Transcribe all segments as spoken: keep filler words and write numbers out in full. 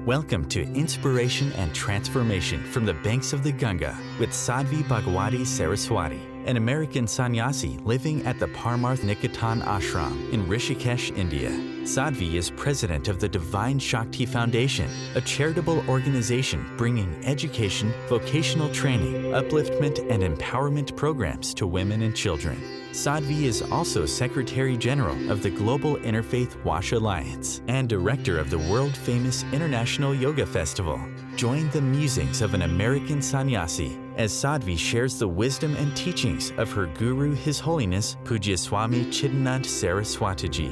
Welcome to Inspiration and Transformation from the Banks of the Ganga with Sadhvi Bhagwati Saraswati, an American sannyasi living at the Parmarth Niketan Ashram in Rishikesh, India. Sadhvi is president of the Divine Shakti Foundation, a charitable organization bringing education, vocational training, upliftment, and empowerment programs to women and children. Sadhvi is also Secretary General of the Global Interfaith Wash Alliance and Director of the world-famous International Yoga Festival. Join the musings of an American sannyasi as Sadhvi shares the wisdom and teachings of her guru, His Holiness Pujya Swami Chidanand Saraswatiji.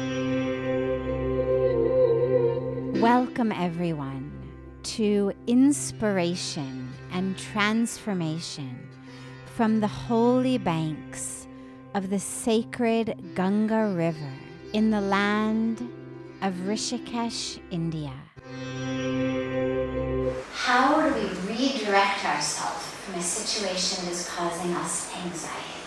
Welcome, everyone, to Inspiration and Transformation from the holy banks of the sacred Ganga River in the land of Rishikesh, India. How do we redirect ourselves from a situation that is causing us anxiety?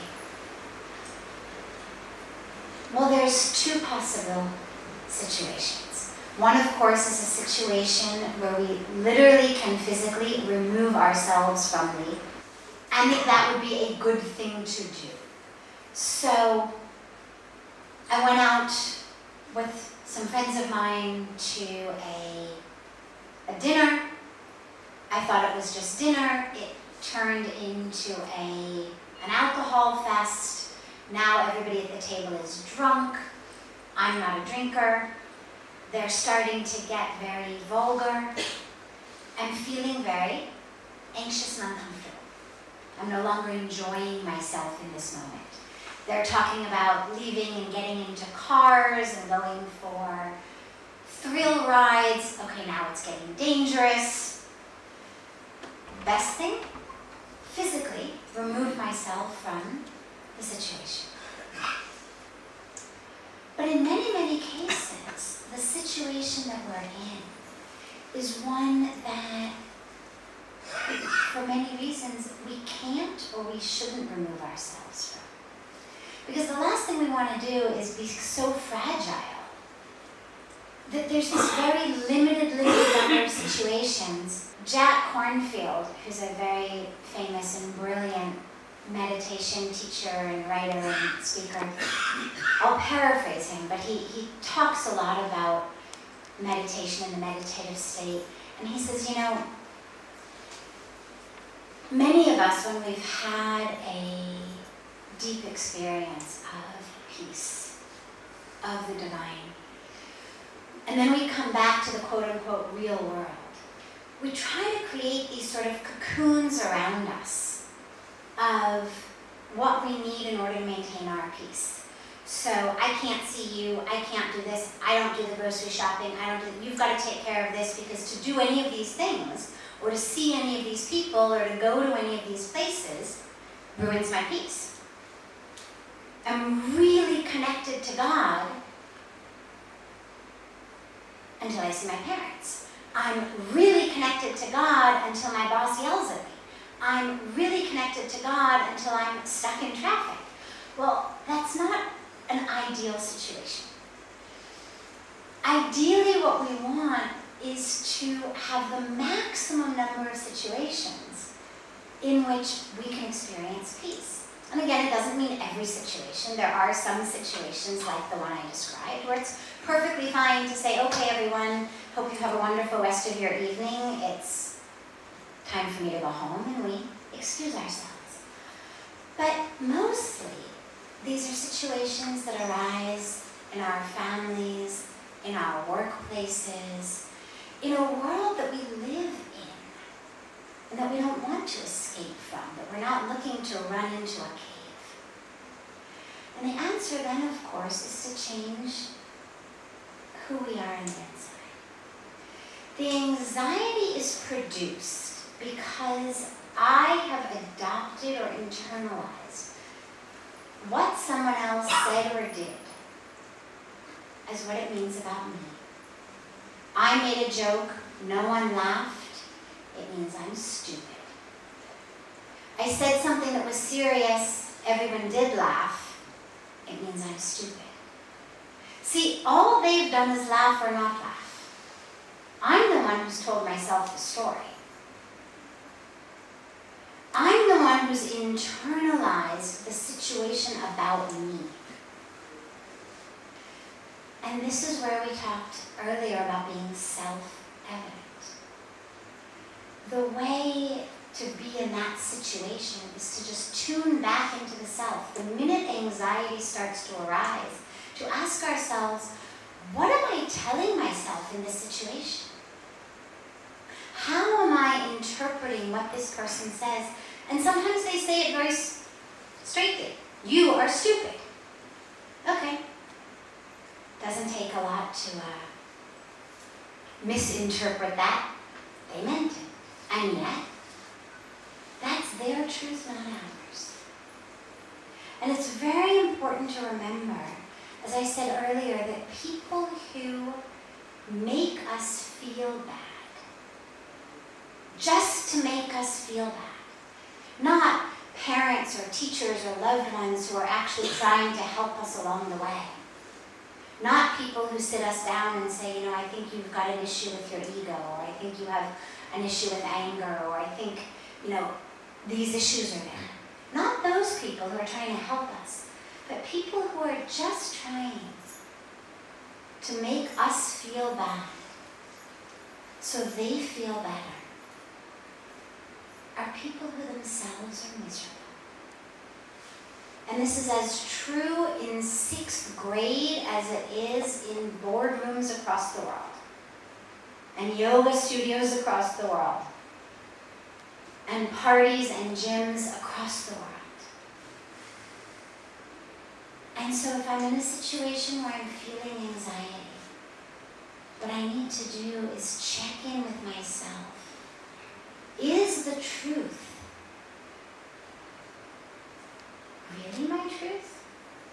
Well, there's two possible situations. One, of course, is a situation where we literally can physically remove ourselves from the, and that would be a good thing to do. So I went out with some friends of mine to a, a dinner. I thought it was just dinner. It turned into a, an alcohol fest. Now everybody at the table is drunk. I'm not a drinker. They're starting to get very vulgar. I'm feeling very anxious and uncomfortable. I'm no longer enjoying myself in this moment. They're talking about leaving and getting into cars and going for thrill rides. Okay, now it's getting dangerous. Best thing, physically remove myself from the situation. But in many, many cases, the situation that we're in is one that, for many reasons, we can't or we shouldn't remove ourselves from. Because the last thing we want to do is be so fragile that there's this very limited, limited number of situations. Jack Kornfield, who's a very famous and brilliant meditation teacher and writer and speaker, I'll paraphrase him, but he, he talks a lot about meditation and the meditative state. And he says, you know, many of us, when we've had a deep experience of peace, of the divine, and then we come back to the quote-unquote real world, we try to create these sort of cocoons around us of what we need in order to maintain our peace. So I can't see you, I can't do this, I don't do the grocery shopping, I don't do, you've got to take care of this, because to do any of these things, or to see any of these people, or to go to any of these places, ruins my peace. I'm really connected to God until I see my parents. I'm really connected to God until my boss yells at me. I'm really connected to God until I'm stuck in traffic. Well, that's not an ideal situation. Ideally, what we want is to have the maximum number of situations in which we can experience peace. And again, it doesn't mean every situation. There are some situations like the one I described where it's perfectly fine to say, okay, everyone, hope you have a wonderful rest of your evening. It's time for me to go home, and we excuse ourselves. But mostly, these are situations that arise in our families, in our workplaces, in a world that we live in, and that we don't want to escape from, that we're not looking to run into a cave. And the answer then, of course, is to change who we are on the inside. The anxiety is produced because I have adopted or internalized what someone else said or did as what it means about me. I made a joke, no one laughed. It means I'm stupid. I said something that was serious, everyone did laugh. It means I'm stupid. See, all they've done is laugh or not laugh. I'm the one who's told myself the story. I'm the one who's internalized the situation about me. And this is where we talked earlier about being self-evident. The way to be in that situation is to just tune back into the self. The minute anxiety starts to arise, to ask ourselves, what am I telling myself in this situation? How am I interpreting what this person says? And sometimes they say it very straightly. You are stupid. Okay. Doesn't take a lot to uh, misinterpret that. They meant it. And yet, that's their truth, not ours. And it's very important to remember, as I said earlier, that people who make us feel bad, just to make us feel bad, not parents or teachers or loved ones who are actually trying to help us along the way, not people who sit us down and say, you know, I think you've got an issue with your ego, or I think you have an issue with anger, or I think, you know, these issues are there. Not those people who are trying to help us, but people who are just trying to make us feel bad so they feel better, are people who themselves are miserable. And this is as true in sixth grade as it is in boardrooms across the world and yoga studios across the world and parties and gyms across the world. And so if I'm in a situation where I'm feeling anxiety, what I need to do is check in with myself. Is the truth really my truth?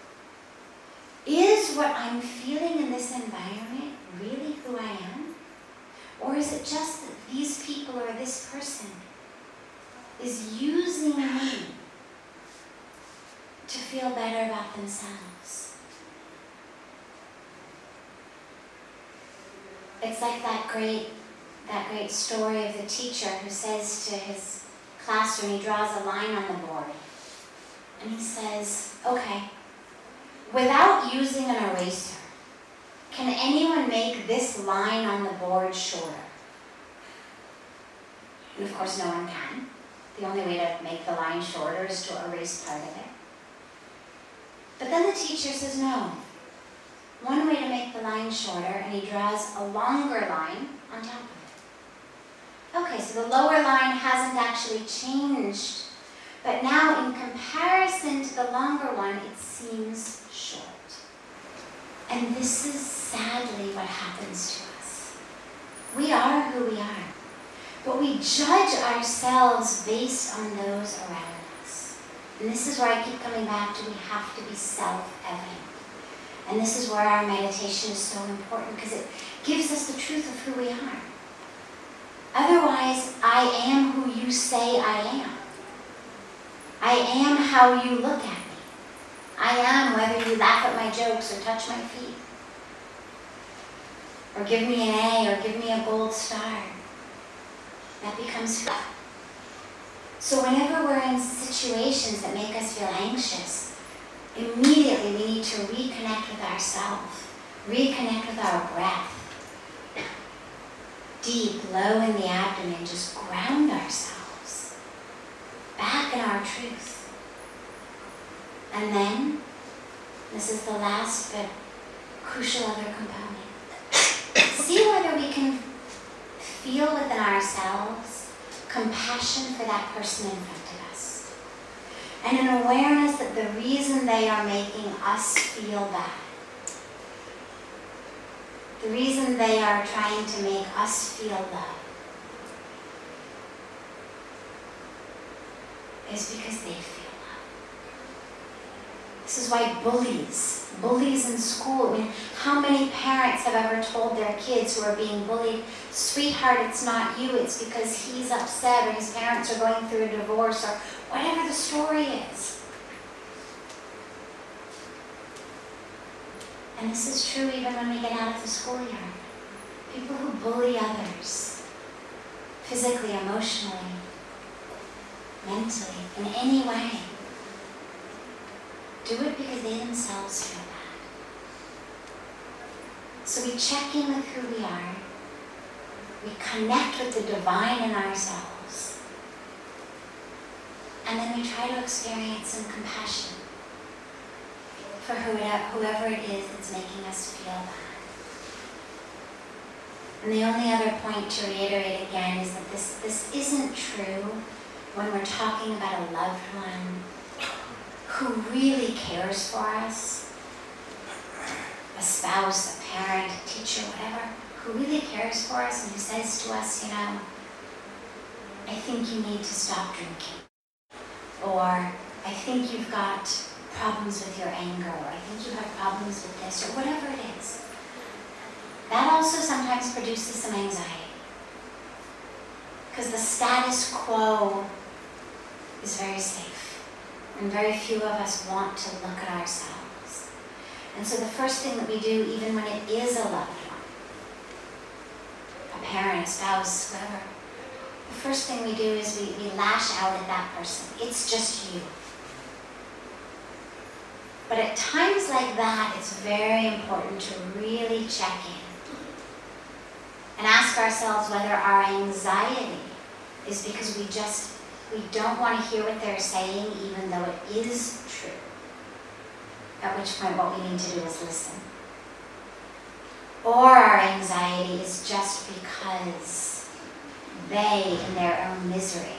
Is what I'm feeling in this environment really who I am? Or is it just that these people or this person is using me to feel better about themselves? It's like that great, that great story of the teacher who says to his classroom, he draws a line on the board, and he says, okay, without using an eraser, can anyone make this line on the board shorter? And of course no one can. The only way to make the line shorter is to erase part of it. But then the teacher says no. One way to make the line shorter, and he draws a longer line on top of it. Okay, so the lower line hasn't actually changed, but now in comparison to the longer one, it seems short. And this is sadly what happens to us. We are who we are, but we judge ourselves based on those around us. And this is where I keep coming back to we have to be self-evident. And this is where our meditation is so important, because it gives us the truth of who we are. Otherwise, I am who you say I am. I am how you look at me. I am whether you laugh at my jokes or touch my feet, or give me an A or give me a gold star. That becomes who. So whenever we're in situations that make us feel anxious, immediately we need to reconnect with ourselves, reconnect with our breath. Deep, low in the abdomen, just ground ourselves back in our truth. And then, this is the last but crucial other component. See whether we can feel within ourselves compassion for that person in front of us. And an awareness that the reason they are making us feel bad, the reason they are trying to make us feel love, is because they feel love. This is why bullies, bullies in school, I mean, how many parents have ever told their kids who are being bullied, sweetheart, it's not you, it's because he's upset or his parents are going through a divorce or whatever the story is. And this is true even when we get out of the schoolyard. people who bully others, physically, emotionally, mentally, in any way, do it because they themselves feel bad. So we check in with who we are, we connect with the divine in ourselves, and then we try to experience some compassion for whoever it is that's making us feel bad. And the only other point to reiterate again is that this, this isn't true when we're talking about a loved one who really cares for us, a spouse, a parent, a teacher, whatever, who really cares for us and who says to us, you know, I think you need to stop drinking. Or I think you've got problems with your anger, or I think you have problems with this, or whatever it is. That also sometimes produces some anxiety. Because the status quo is very safe. And very few of us want to look at ourselves. And so the first thing that we do, even when it is a loved one, a parent, a spouse, whatever, the first thing we do is we, we lash out at that person. It's just you. But at times like that, it's very important to really check in and ask ourselves whether our anxiety is because we just, we don't want to hear what they're saying, even though it is true. At which point what we need to do is listen. Or our anxiety is just because they, in their own misery,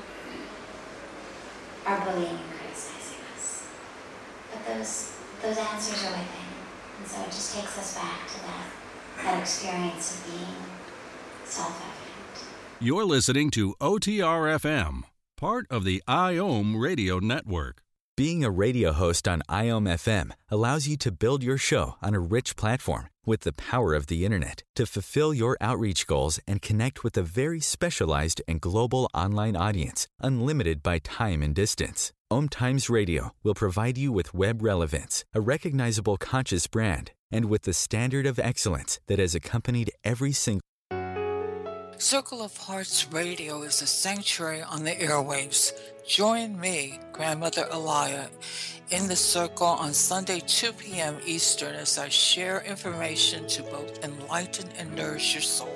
are bullying and criticizing us. But those those answers are within. And so it just takes us back to that, that experience of being self-evident. You're listening to O T R F M, part of the I O M radio network. Being a radio host on I O M F M allows you to build your show on a rich platform with the power of the internet to fulfill your outreach goals and connect with a very specialized and global online audience, unlimited by time and distance. O M Times Radio will provide you with web relevance, a recognizable conscious brand, and with the standard of excellence that has accompanied every single Circle of Hearts Radio is a sanctuary on the airwaves. Join me, Grandmother Alaya, in the circle on Sunday, two p.m. Eastern, as I share information to both enlighten and nourish your soul.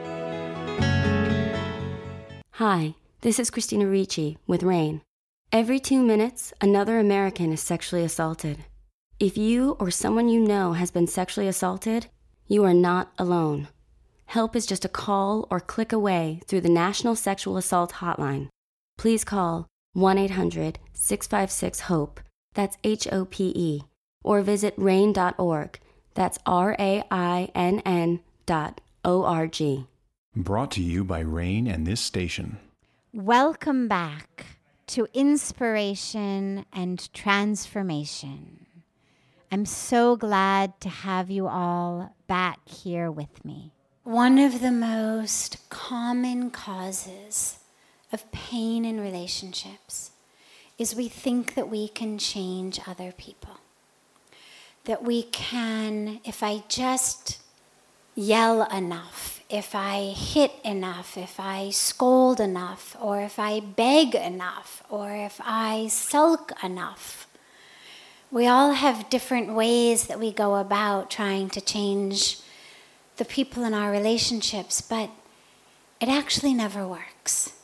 Hi, this is Christina Ricci with RAIN. Every two minutes, another American is sexually assaulted. If you or someone you know has been sexually assaulted, you are not alone. Help is just a call or click away through the National Sexual Assault Hotline. Please call one eight hundred six five six HOPE, that's H O P E, or visit rain dot org, that's R A I N N dot O R G. Brought to you by RAIN and this station. Welcome back to Inspiration and Transformation. I'm so glad to have you all back here with me. One of the most common causes of pain in relationships is we think that we can change other people. That we can, if I just yell enough, if I hit enough, if I scold enough, or if I beg enough, or if I sulk enough. We all have different ways that we go about trying to change the people in our relationships, but it actually never works.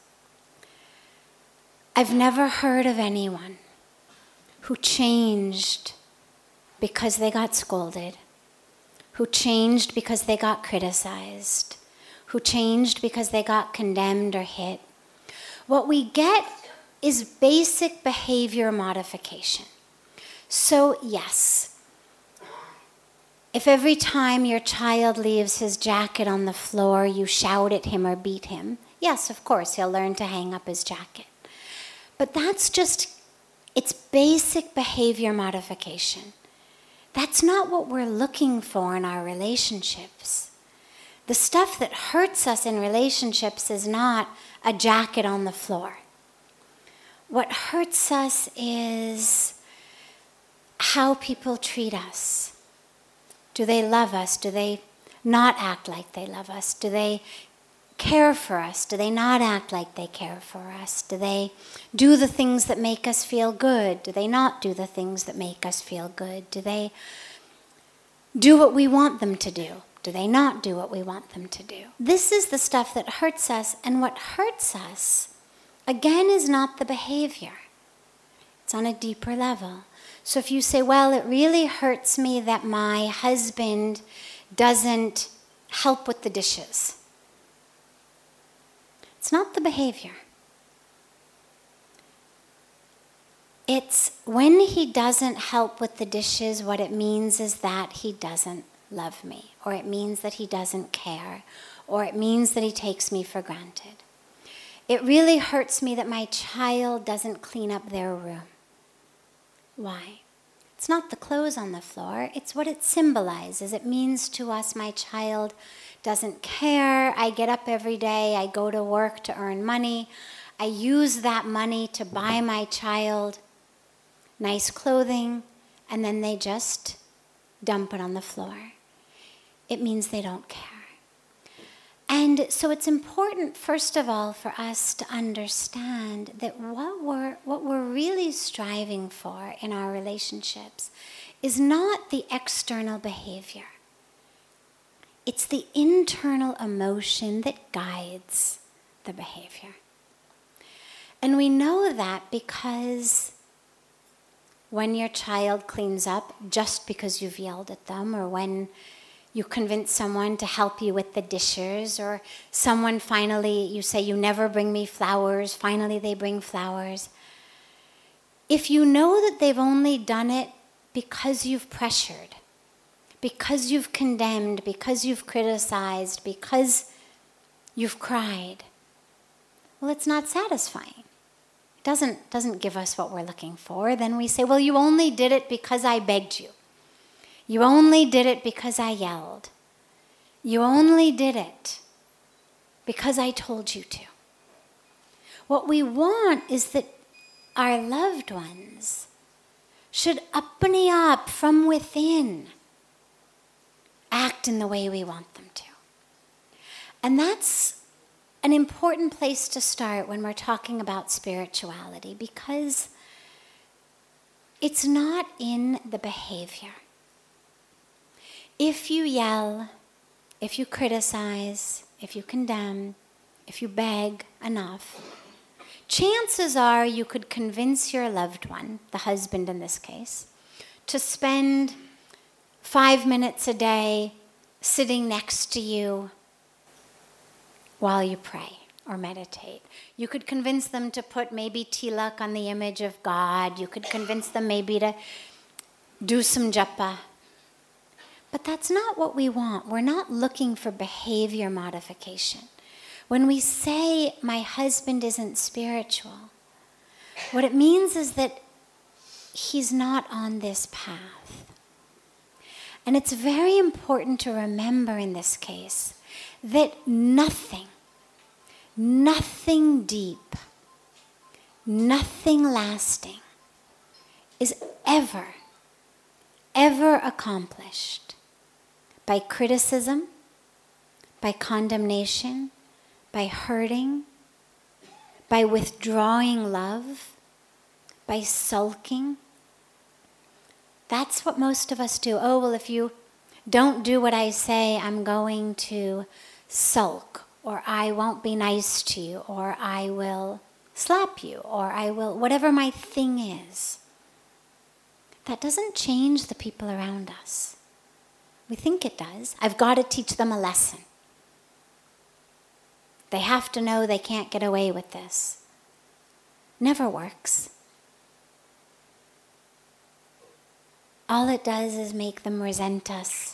I've never heard of anyone who changed because they got scolded, who changed because they got criticized, who changed because they got condemned or hit. What we get is basic behavior modification. So yes, if every time your child leaves his jacket on the floor, you shout at him or beat him, yes, of course, he'll learn to hang up his jacket. But that's just, it's basic behavior modification. That's not what we're looking for in our relationships. The stuff that hurts us in relationships is not a jacket on the floor. What hurts us is how people treat us. Do they love us? Do they not act like they love us? Do they care for us? Do they not act like they care for us? Do they do the things that make us feel good? Do they not do the things that make us feel good? Do they do what we want them to do? Do they not do what we want them to do? This is the stuff that hurts us, and what hurts us, again, is not the behavior. It's on a deeper level. So if you say, well, it really hurts me that my husband doesn't help with the dishes. It's not the behavior. It's when he doesn't help with the dishes, what it means is that he doesn't love me, or it means that he doesn't care, or it means that he takes me for granted. It really hurts me that my child doesn't clean up their room. Why? It's not the clothes on the floor, it's what it symbolizes. It means to us, my child doesn't care. I get up every day, I go to work to earn money. I use that money to buy my child nice clothing, and then they just dump it on the floor. It means they don't care. And so it's important, first of all, for us to understand that what we're, what we're really striving for in our relationships is not the external behavior. It's the internal emotion that guides the behavior. And we know that because when your child cleans up just because you've yelled at them, or when you convince someone to help you with the dishes, or someone finally, you say, you never bring me flowers, finally they bring flowers. If you know that they've only done it because you've pressured, because you've condemned, because you've criticized, because you've cried, well, it's not satisfying. It doesn't, doesn't give us what we're looking for. Then we say, well, you only did it because I begged you. You only did it because I yelled. You only did it because I told you to. What we want is that our loved ones should uppity up from within, act in the way we want them to. And that's an important place to start when we're talking about spirituality, because it's not in the behavior. If you yell, if you criticize, if you condemn, if you beg enough, chances are you could convince your loved one, the husband in this case, to spend five minutes a day sitting next to you while you pray or meditate. You could convince them to put maybe tilak on the image of God. You could convince them maybe to do some japa. But that's not what we want. We're not looking for behavior modification. When we say, my husband isn't spiritual, what it means is that he's not on this path. And it's very important to remember in this case that nothing, nothing deep, nothing lasting is ever, ever accomplished by criticism, by condemnation, by hurting, by withdrawing love, by sulking. That's what most of us do. Oh, well, if you don't do what I say, I'm going to sulk, or I won't be nice to you, or I will slap you, or I will, whatever my thing is. That doesn't change the people around us. We think it does. I've got to teach them a lesson. They have to know they can't get away with this. Never works. All it does is make them resent us.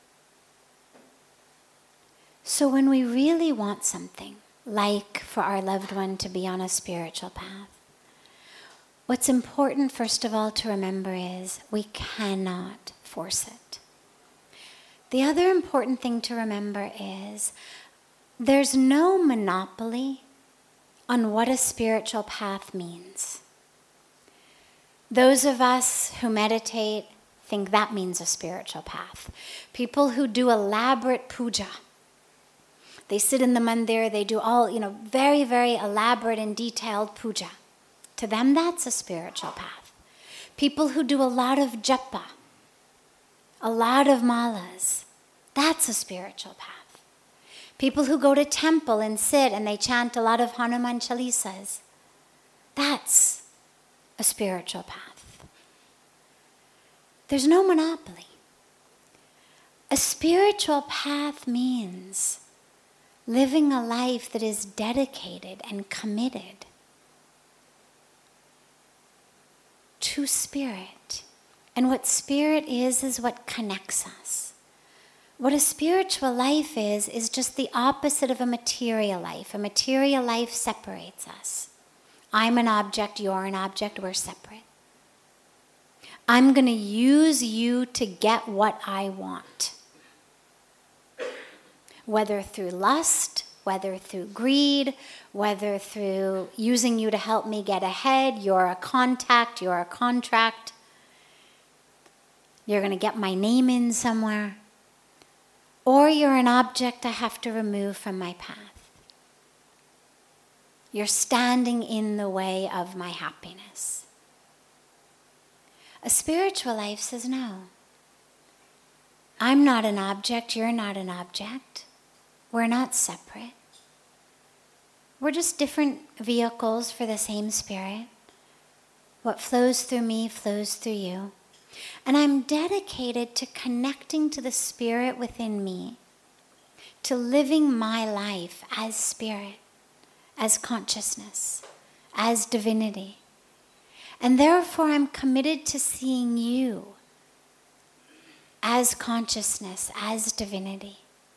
So when we really want something, like for our loved one to be on a spiritual path, what's important, first of all, to remember is we cannot force it. The other important thing to remember is there's no monopoly on what a spiritual path means. Those of us who meditate think that means a spiritual path. People who do elaborate puja. They sit in the mandir, they do all, you know, very, very elaborate and detailed puja. To them, that's a spiritual path. People who do a lot of japa, a lot of malas, that's a spiritual path. People who go to temple and sit and they chant a lot of Hanuman Chalisas, that's a spiritual path. There's no monopoly. A spiritual path means living a life that is dedicated and committed to spirit. And what spirit is, is what connects us. What a spiritual life is, is just the opposite of a material life. A material life separates us. I'm an object, you're an object, we're separate. I'm going to use you to get what I want. Whether through lust, whether through greed, whether through using you to help me get ahead, you're a contact, you're a contract, you're going to get my name in somewhere, or you're an object I have to remove from my path. You're standing in the way of my happiness. A spiritual life says no. I'm not an object, you're not an object. We're not separate. We're just different vehicles for the same spirit. What flows through me flows through you. And I'm dedicated to connecting to the spirit within me, to living my life as spirit, as consciousness, as divinity. And therefore I'm committed to seeing you as consciousness, as divinity.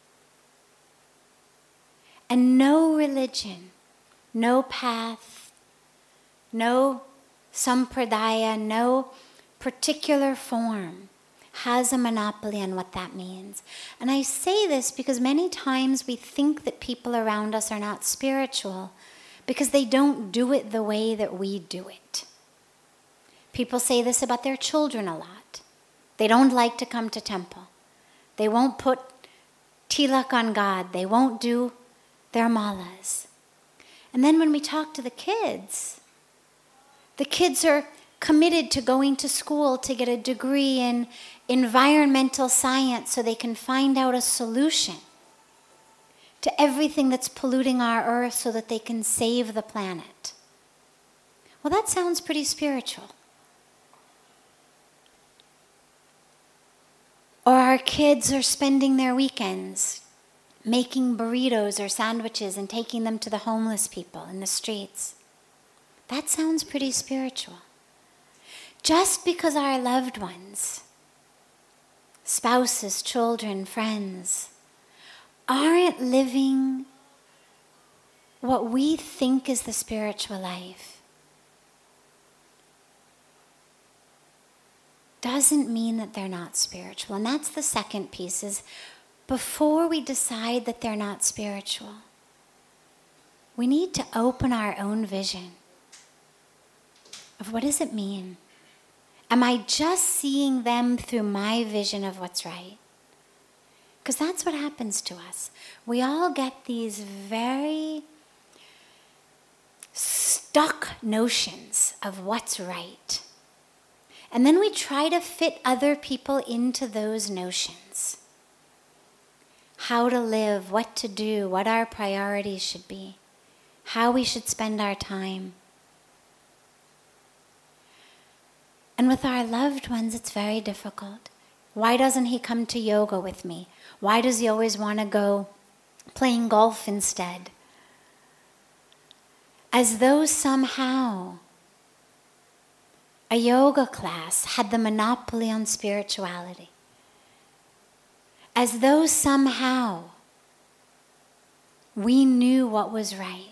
And no religion, no path, no sampradaya, no particular form has a monopoly on what that means. And I say this because many times we think that people around us are not spiritual because they don't do it the way that we do it. People say this about their children a lot. They don't like to come to temple. They won't put tilak on God. They won't do their malas. And then when we talk to the kids, the kids are committed to going to school to get a degree in environmental science so they can find out a solution to everything that's polluting our earth so that they can save the planet. Well, that sounds pretty spiritual. Or our kids are spending their weekends making burritos or sandwiches and taking them to the homeless people in the streets. That sounds pretty spiritual. Just because our loved ones, spouses, children, friends, aren't living what we think is the spiritual life, doesn't mean that they're not spiritual. And that's the second piece, is before we decide that they're not spiritual, we need to open our own vision of what does it mean? Am I just seeing them through my vision of what's right? Because that's what happens to us. We all get these very stuck notions of what's right. And then we try to fit other people into those notions. How to live, what to do, what our priorities should be, how we should spend our time. And with our loved ones, it's very difficult. Why doesn't he come to yoga with me? Why does he always want to go playing golf instead? As though somehow a yoga class had the monopoly on spirituality. As though somehow we knew what was right.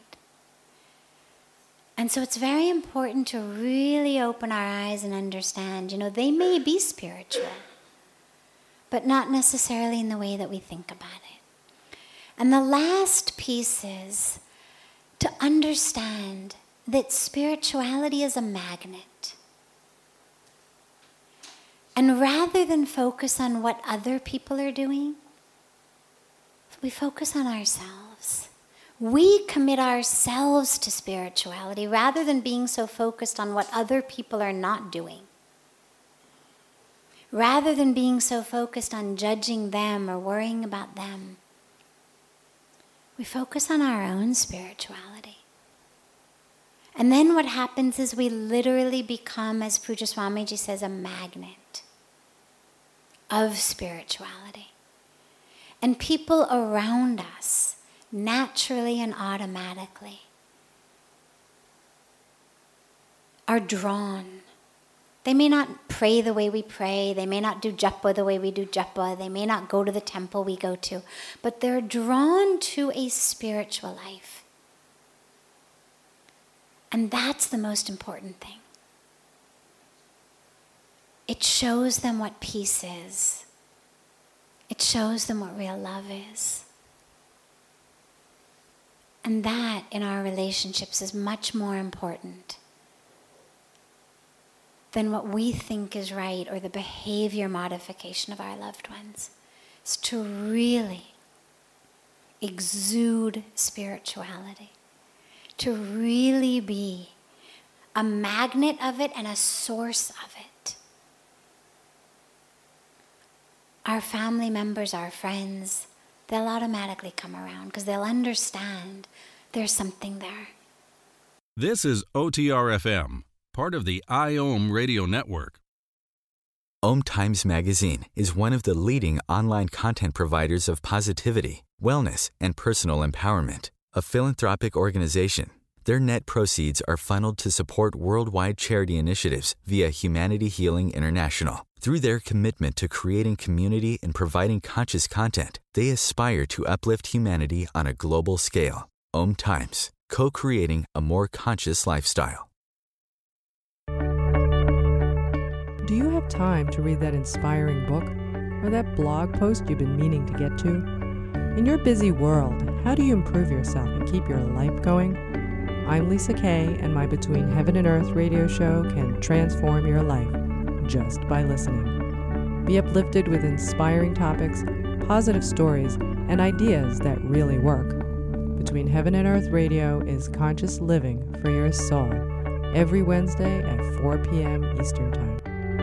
And so it's very important to really open our eyes and understand, you know, they may be spiritual, but not necessarily in the way that we think about it. And the last piece is to understand that spirituality is a magnet. And rather than focus on what other people are doing, we focus on ourselves. We commit ourselves to spirituality rather than being so focused on what other people are not doing. Rather than being so focused on judging them or worrying about them, we focus on our own spirituality. And then what happens is we literally become, as Pujya Swamiji says, a magnet of spirituality. And people around us, naturally and automatically, are drawn. They may not pray the way we pray, they may not do japa the way we do japa, they may not go to the temple we go to, but they're drawn to a spiritual life. And that's the most important thing. It shows them what peace is. It shows them what real love is. And that, in our relationships, is much more important than what we think is right or the behavior modification of our loved ones. It's to really exude spirituality, to really be a magnet of it and a source of it. Our family members, our friends, they'll automatically come around because they'll understand there's something there. This is O T R F M, part of the I O M Radio Network. Om Times Magazine is one of the leading online content providers of positivity, wellness, and personal empowerment. A philanthropic organization, their net proceeds are funneled to support worldwide charity initiatives via Humanity Healing International. Through their commitment to creating community and providing conscious content, they aspire to uplift humanity on a global scale. Om Times, co-creating a more conscious lifestyle. Do you have time to read that inspiring book or that blog post you've been meaning to get to? In your busy world, how do you improve yourself and keep your life going? I'm Lisa Kay, and my Between Heaven and Earth radio show can transform your life just by listening. Be uplifted with inspiring topics, positive stories, and ideas that really work. Between Heaven and Earth Radio is conscious living for your soul, every Wednesday at four p.m. Eastern Time.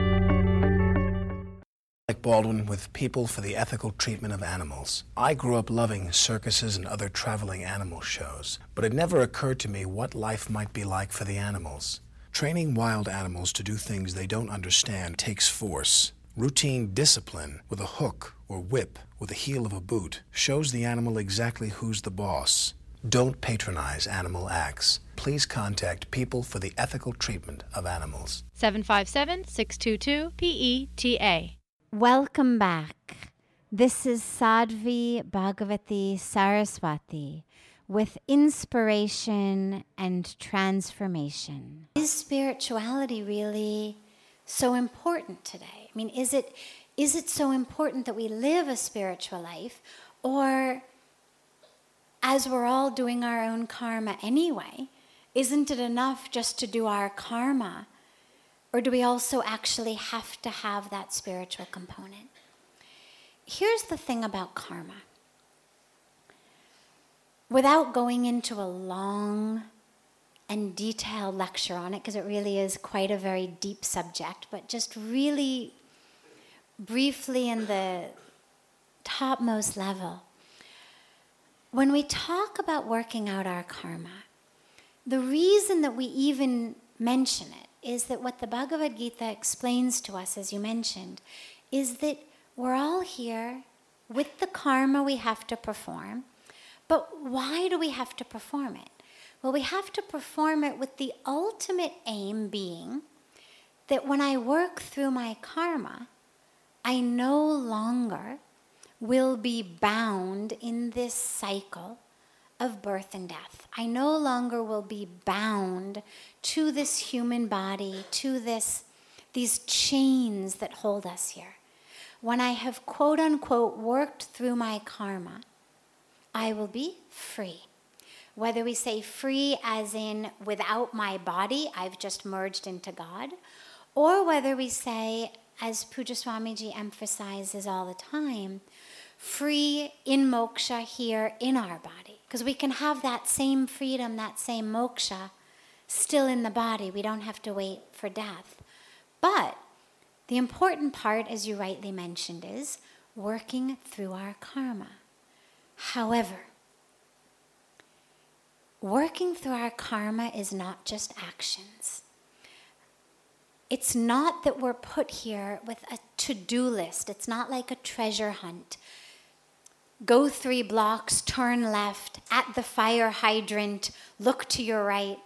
Like Baldwin with People for the Ethical Treatment of Animals. I grew up loving circuses and other traveling animal shows, but it never occurred to me what life might be like for the animals. Training wild animals to do things they don't understand takes force. Routine discipline with a hook or whip with the heel of a boot shows the animal exactly who's the boss. Don't patronize animal acts. Please contact People for the Ethical Treatment of Animals. seven five seven, six two two, P E T A. Welcome back. This is Sadhvi Bhagavati Saraswati with inspiration and transformation. Is spirituality really so important today? I mean, is it is it so important that we live a spiritual life, or as we're all doing our own karma anyway, isn't it enough just to do our karma? Or do we also actually have to have that spiritual component? Here's the thing about karma. Without going into a long and detailed lecture on it, because it really is quite a very deep subject, but just really briefly in the topmost level, when we talk about working out our karma, the reason that we even mention it is that what the Bhagavad Gita explains to us, as you mentioned, is that we're all here with the karma we have to perform. But why do we have to perform it? Well, we have to perform it with the ultimate aim being that when I work through my karma, I no longer will be bound in this cycle of birth and death. I no longer will be bound to this human body, to this, these chains that hold us here. When I have quote unquote worked through my karma, I will be free. Whether we say free as in without my body, I've just merged into God, or whether we say as Puja Swamiji emphasizes all the time, free in moksha here in our body. Because we can have that same freedom, that same moksha, still in the body. We don't have to wait for death. But the important part, as you rightly mentioned, is working through our karma. However, working through our karma is not just actions. It's not that we're put here with a to-do list. It's not like a treasure hunt. Go three blocks, turn left, at the fire hydrant, look to your right.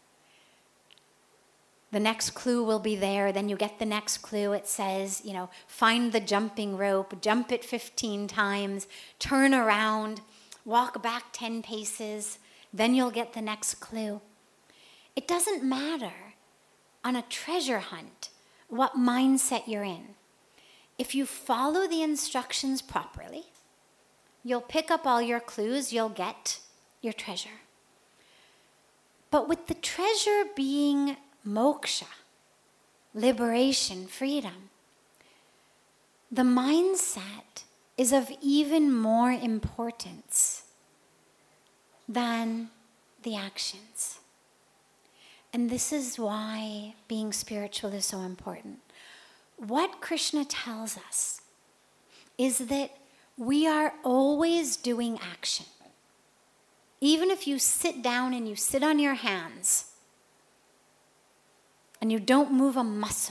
The next clue will be there. Then you get the next clue. It says, you know, find the jumping rope, jump it fifteen times, turn around, walk back ten paces. Then you'll get the next clue. It doesn't matter on a treasure hunt what mindset you're in. If you follow the instructions properly, you'll pick up all your clues, you'll get your treasure. But with the treasure being moksha, liberation, freedom, the mindset is of even more importance than the actions. And this is why being spiritual is so important. What Krishna tells us is that we are always doing action. Even if you sit down and you sit on your hands and you don't move a muscle,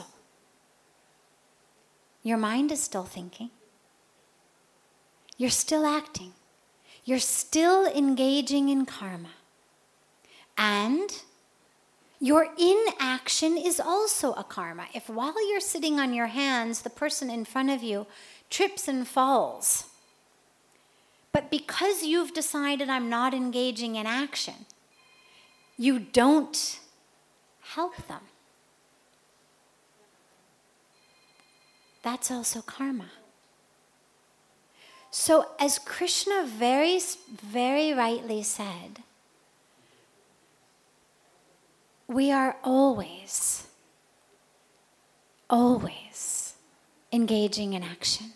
your mind is still thinking. You're still acting. You're still engaging in karma. And your inaction is also a karma. If while you're sitting on your hands, the person in front of you trips and falls, but because you've decided I'm not engaging in action, you don't help them. That's also karma. So as Krishna very, very rightly said, we are always, always engaging in action.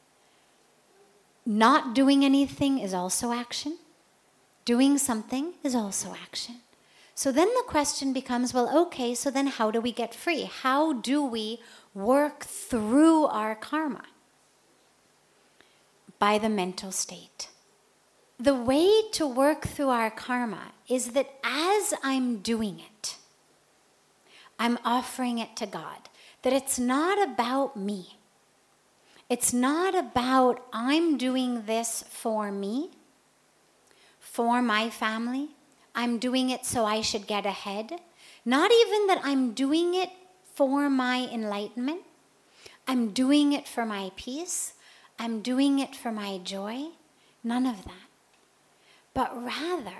Not doing anything is also action. Doing something is also action. So then the question becomes, well, okay, so then how do we get free? How do we work through our karma? By the mental state. The way to work through our karma is that as I'm doing it, I'm offering it to God. That it's not about me. It's not about I'm doing this for me, for my family. I'm doing it so I should get ahead. Not even that I'm doing it for my enlightenment. I'm doing it for my peace. I'm doing it for my joy. None of that. But rather,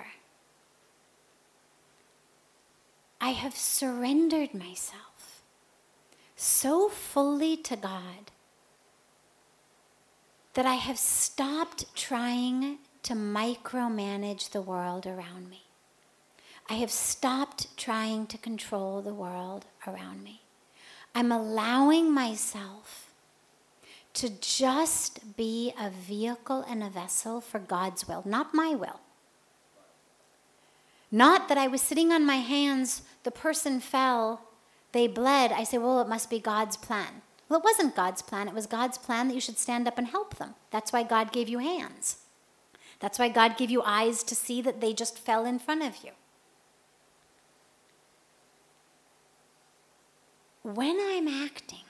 I have surrendered myself so fully to God that I have stopped trying to micromanage the world around me. I have stopped trying to control the world around me. I'm allowing myself to just be a vehicle and a vessel for God's will, not my will. Not that I was sitting on my hands, the person fell, they bled. I say, well, it must be God's plan. Well, it wasn't God's plan. It was God's plan that you should stand up and help them. That's why God gave you hands. That's why God gave you eyes to see that they just fell in front of you. When I'm acting,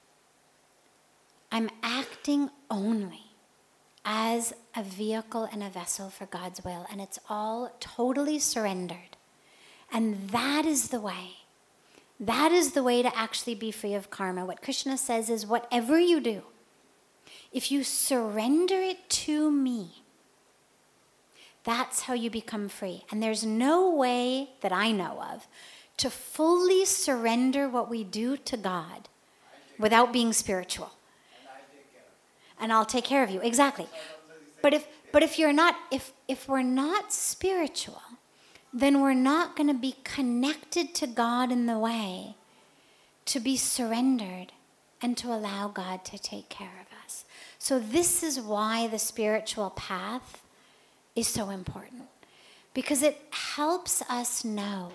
I'm acting only as a vehicle and a vessel for God's will, and it's all totally surrendered. And that is the way. That is the way to actually be free of karma. What Krishna says is whatever you do, if you surrender it to me, that's how you become free. And there's no way that I know of to fully surrender what we do to God without being spiritual. And I'll take care of you. Exactly. But if but if you're not if if we're not spiritual, then we're not going to be connected to God in the way to be surrendered and to allow God to take care of us. So this is why the spiritual path is so important, because it helps us know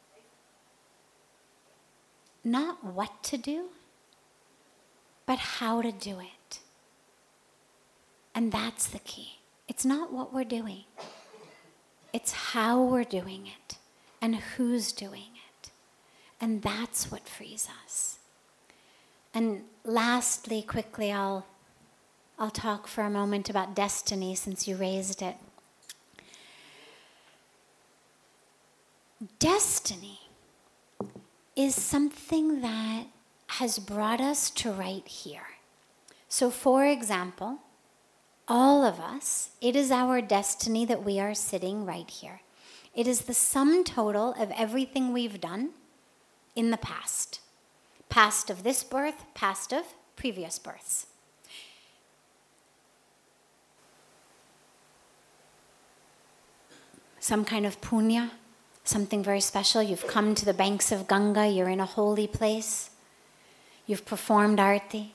not what to do, but how to do it. And that's the key. It's not what we're doing. It's how we're doing it and who's doing it. And that's what frees us. And lastly, quickly, I'll, I'll talk for a moment about destiny since you raised it. Destiny is something that has brought us to right here. So for example, all of us, it is our destiny that we are sitting right here. It is the sum total of everything we've done in the past. Past of this birth, past of previous births. Some kind of punya, something very special. You've come to the banks of Ganga, you're in a holy place. You've performed arti.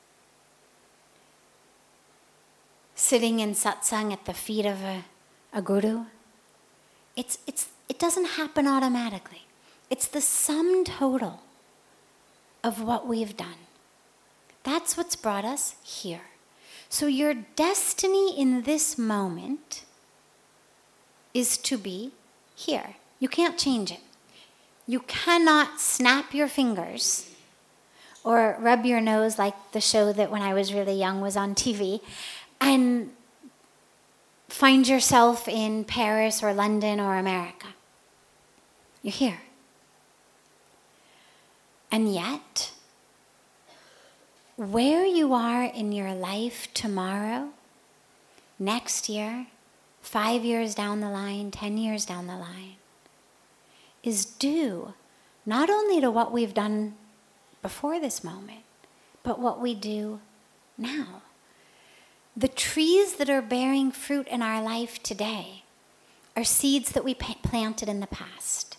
Sitting in satsang at the feet of a, a guru. It's, it's, it doesn't happen automatically. It's the sum total of what we've done. That's what's brought us here. So your destiny in this moment is to be here. You can't change it. You cannot snap your fingers or rub your nose like the show that when I was really young was on T V and find yourself in Paris or London or America. You're here. And yet, where you are in your life tomorrow, next year, five years down the line, ten years down the line, is due not only to what we've done before this moment, but what we do now. The trees that are bearing fruit in our life today are seeds that we planted in the past.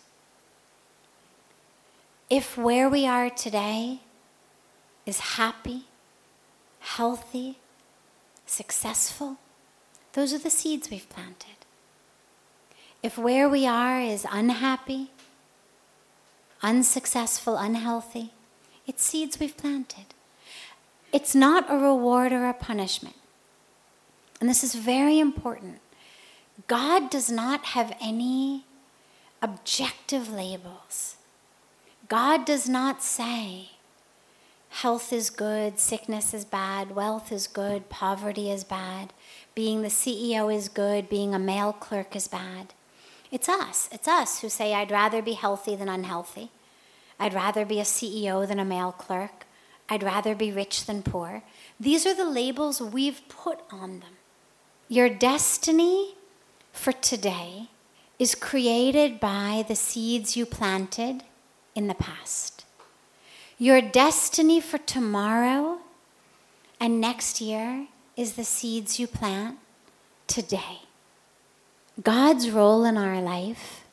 If where we are today is happy, healthy, successful, those are the seeds we've planted. If where we are is unhappy, unsuccessful, unhealthy, it's seeds we've planted. It's not a reward or a punishment. And this is very important. God does not have any objective labels. God does not say health is good, sickness is bad, wealth is good, poverty is bad, being the C E O is good, being a mail clerk is bad. It's us. It's us who say, I'd rather be healthy than unhealthy. I'd rather be a C E O than a mail clerk. I'd rather be rich than poor. These are the labels we've put on them. Your destiny for today is created by the seeds you planted in the past. Your destiny for tomorrow and next year is the seeds you plant today. God's role in our life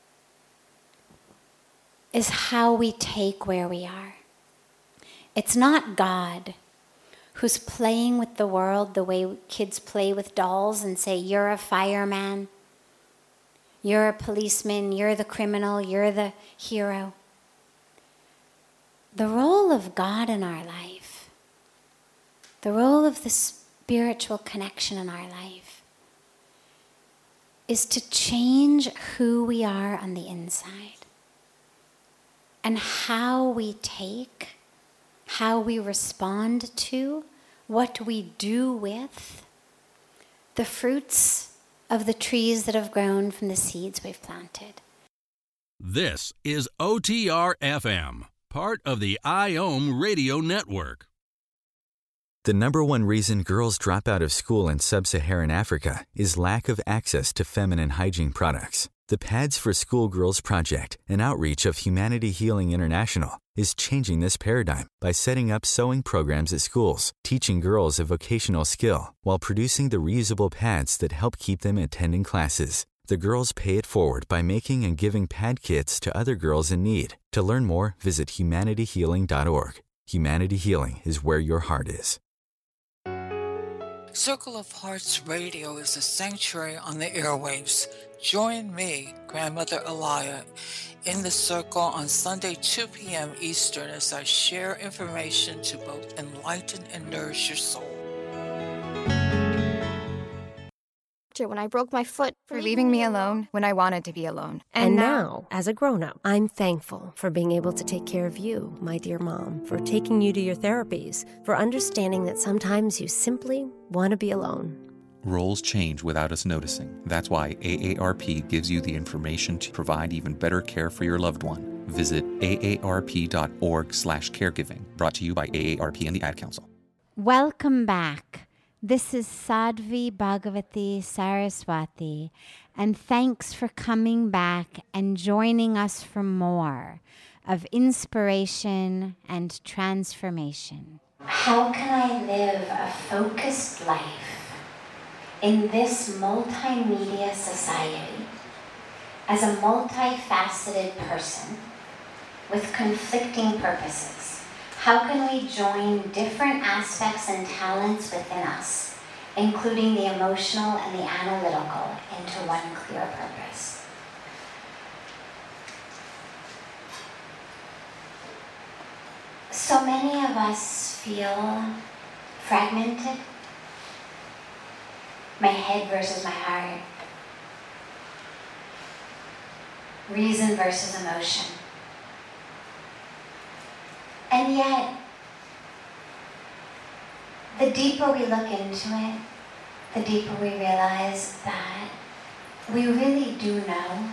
is how we take where we are. It's not God who's playing with the world the way kids play with dolls and say, you're a fireman, you're a policeman, you're the criminal, you're the hero. The role of God in our life, the role of the spiritual connection in our life, is to change who we are on the inside and how we take, how we respond to, what we do with the fruits of the trees that have grown from the seeds we've planted. This is O T R F M, part of the I O M Radio Network. The number one reason girls drop out of school in sub-Saharan Africa is lack of access to feminine hygiene products. The Pads for Schoolgirls Project, an outreach of Humanity Healing International, is changing this paradigm by setting up sewing programs at schools, teaching girls a vocational skill, while producing the reusable pads that help keep them attending classes. The girls pay it forward by making and giving pad kits to other girls in need. To learn more, visit humanity healing dot org. Humanity Healing is where your heart is. Circle of Hearts Radio is a sanctuary on the airwaves. Join me, Grandmother Elia, in the circle on Sunday, two p.m. Eastern, as I share information to both enlighten and nourish your soul. When I broke my foot. For leaving me alone when I wanted to be alone. And, and now, now, as a grown-up, I'm thankful for being able to take care of you, my dear mom, for taking you to your therapies, for understanding that sometimes you simply want to be alone. Roles change without us noticing. That's why A A R P gives you the information to provide even better care for your loved one. Visit A A R P dot org slash caregiving. Brought to you by A A R P and the Ad Council. Welcome back. This is Sadhvi Bhagavati Saraswati, and thanks for coming back and joining us for more of inspiration and transformation. How can I live a focused life in this multimedia society as a multifaceted person with conflicting purposes? How can we join different aspects and talents within us, including the emotional and the analytical, into one clear purpose? So many of us feel fragmented. My head versus my heart. Reason versus emotion. And yet, the deeper we look into it, the deeper we realize that we really do know.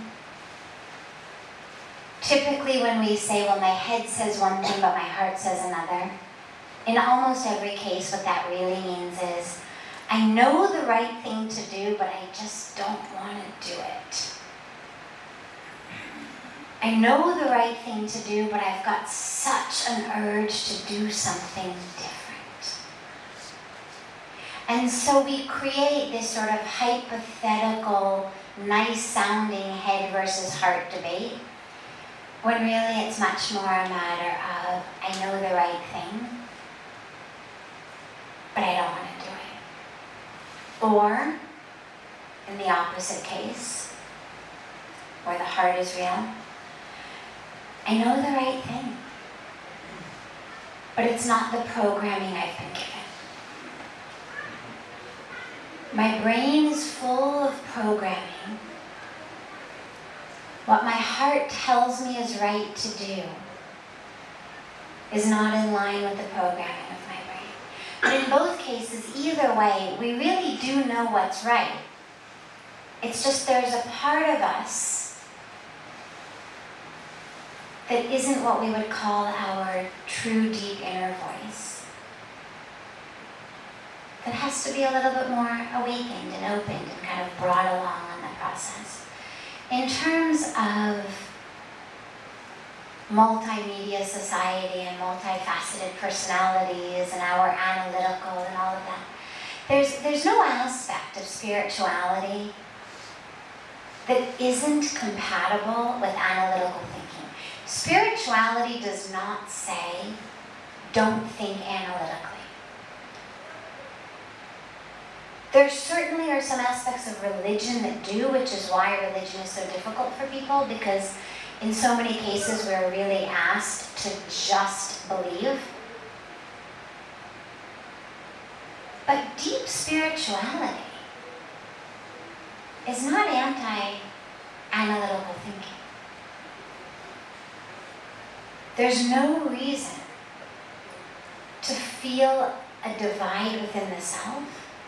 Typically when we say, well, my head says one thing, but my heart says another, in almost every case what that really means is, I know the right thing to do, but I just don't want to do it. I know the right thing to do, but I've got such an urge to do something different. And so we create this sort of hypothetical, nice-sounding head versus heart debate, when really it's much more a matter of, I know the right thing, but I don't want to do it. Or, in the opposite case, where the heart is real, I know the right thing, but it's not the programming I've been given. My brain is full of programming. What my heart tells me is right to do is not in line with the programming of my brain. But in both cases, either way, we really do know what's right. It's just there's a part of us that isn't what we would call our true deep inner voice. That has to be a little bit more awakened and opened and kind of brought along on the process. In terms of multimedia society and multifaceted personalities and our analytical and all of that, there's, there's no aspect of spirituality that isn't compatible with analytical thinking. Spirituality does not say, don't think analytically. There certainly are some aspects of religion that do, which is why religion is so difficult for people, because in so many cases we're really asked to just believe. But deep spirituality is not anti-analytical thinking. There's no reason to feel a divide within the self.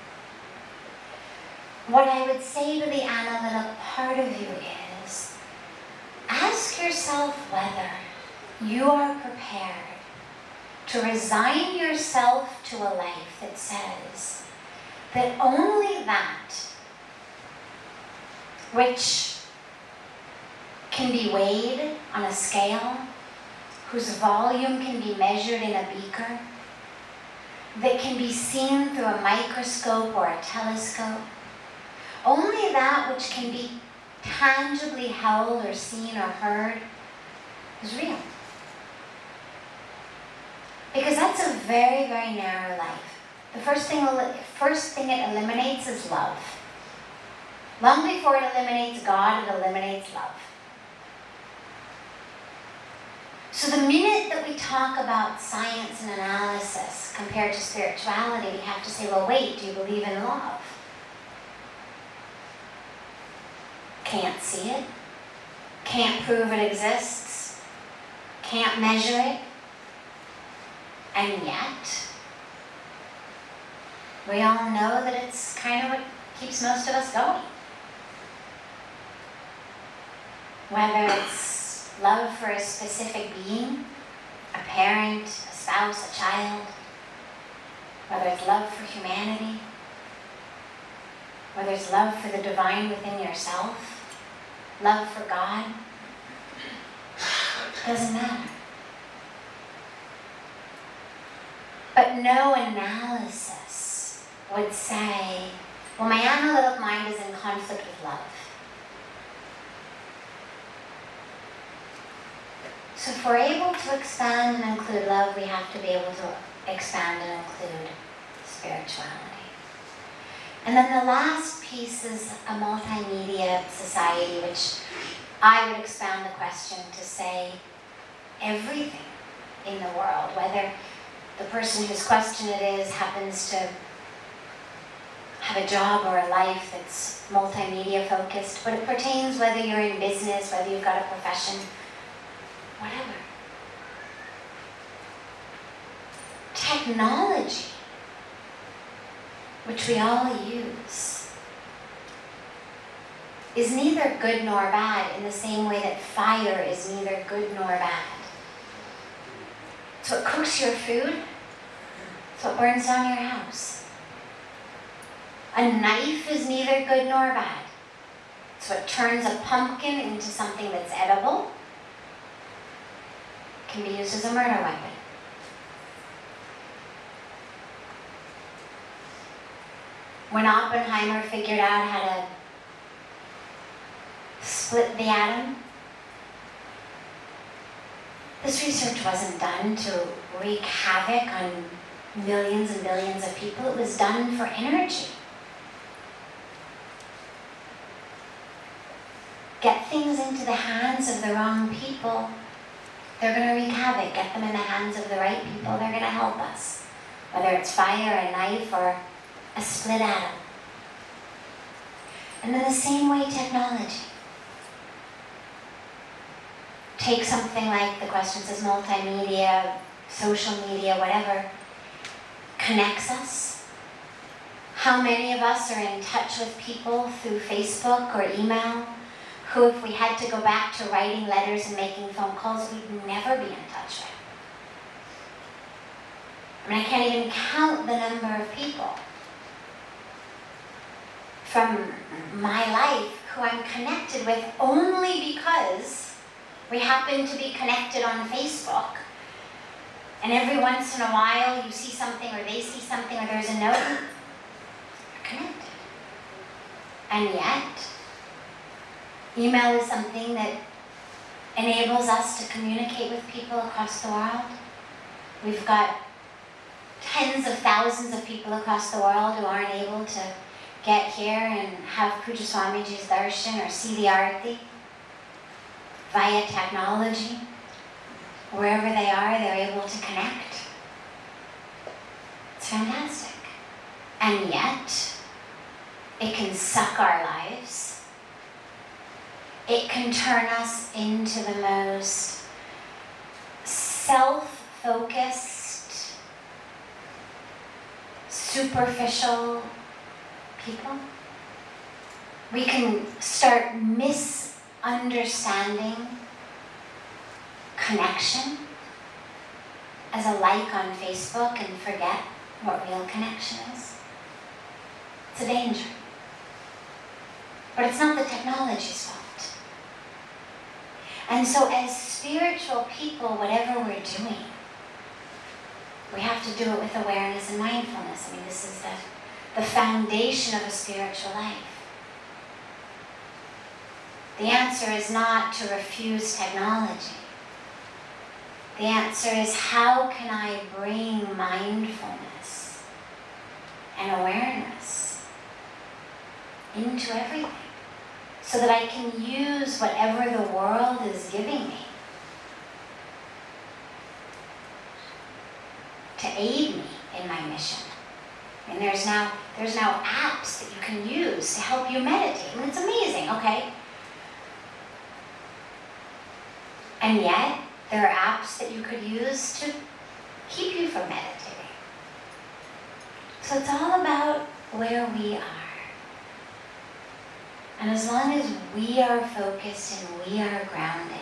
What I would say to the analytic part of you is, ask yourself whether you are prepared to resign yourself to a life that says that only that which can be weighed on a scale, whose volume can be measured in a beaker, that can be seen through a microscope or a telescope, only that which can be tangibly held or seen or heard is real. Because that's a very, very narrow life. The first thing, first thing it eliminates is love. Long before it eliminates God, it eliminates love. So the minute that we talk about science and analysis compared to spirituality, we have to say, well, wait, do you believe in love? Can't see it. Can't prove it exists. Can't measure it. And yet, we all know that it's kind of what keeps most of us going. Whether it's love for a specific being, a parent, a spouse, a child, whether it's love for humanity, whether it's love for the divine within yourself, love for God, doesn't matter. But no analysis would say, well, my analytic mind is in conflict with love. So if we're able to expand and include love, we have to be able to expand and include spirituality. And then the last piece is a multimedia society, which I would expound the question to say everything in the world, whether the person whose question it is happens to have a job or a life that's multimedia focused, but it pertains whether you're in business, whether you've got a profession, whatever. Technology, which we all use, is neither good nor bad in the same way that fire is neither good nor bad. So it cooks your food, so it burns down your house. A knife is neither good nor bad. So it turns a pumpkin into something that's edible, can be used as a murder weapon. When Oppenheimer figured out how to split the atom, this research wasn't done to wreak havoc on millions and billions of people. It was done for energy. Get things into the hands of the wrong people, they're going to wreak havoc. Get them in the hands of the right people, they're going to help us. Whether it's fire, a knife, or a split atom. And in the same way, technology. Take something like the question says multimedia, social media, whatever, connects us. How many of us are in touch with people through Facebook or email, who if we had to go back to writing letters and making phone calls, we'd never be in touch with? I mean, I can't even count the number of people from my life who I'm connected with only because we happen to be connected on Facebook. And every once in a while you see something or they see something or there's a note, you're connected. And yet, email is something that enables us to communicate with people across the world. We've got tens of thousands of people across the world who aren't able to get here and have Puja Swamiji's darshan or see the arati via technology. Wherever they are, they're able to connect. It's fantastic. And yet, it can suck our lives. It can turn us into the most self-focused, superficial people. We can start misunderstanding connection as a like on Facebook and forget what real connection is. It's a danger. But it's not the technology's fault. And so as spiritual people, whatever we're doing, we have to do it with awareness and mindfulness. I mean, this is the, the foundation of a spiritual life. The answer is not to refuse technology. The answer is, how can I bring mindfulness and awareness into everything so that I can use whatever the world is giving me to aid me in my mission. And there's now there's now apps that you can use to help you meditate. And it's amazing, okay? And yet, there are apps that you could use to keep you from meditating. So it's all about where we are. And as long as we are focused and we are grounded,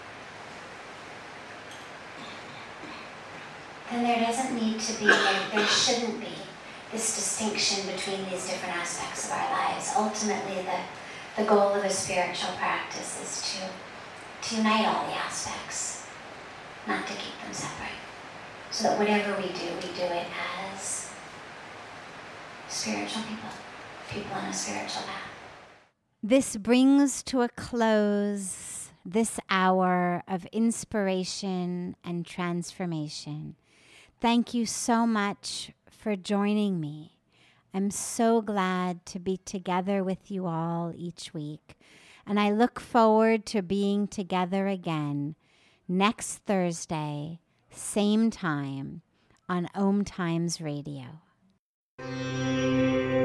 then there doesn't need to be, there, there shouldn't be this distinction between these different aspects of our lives. Ultimately, the, the goal of a spiritual practice is to, to unite all the aspects, not to keep them separate. So that whatever we do, we do it as spiritual people, people on a spiritual path. This brings to a close this hour of inspiration and transformation. Thank you so much for joining me. I'm so glad to be together with you all each week, and I look forward to being together again next Thursday, same time, on Om Times Radio.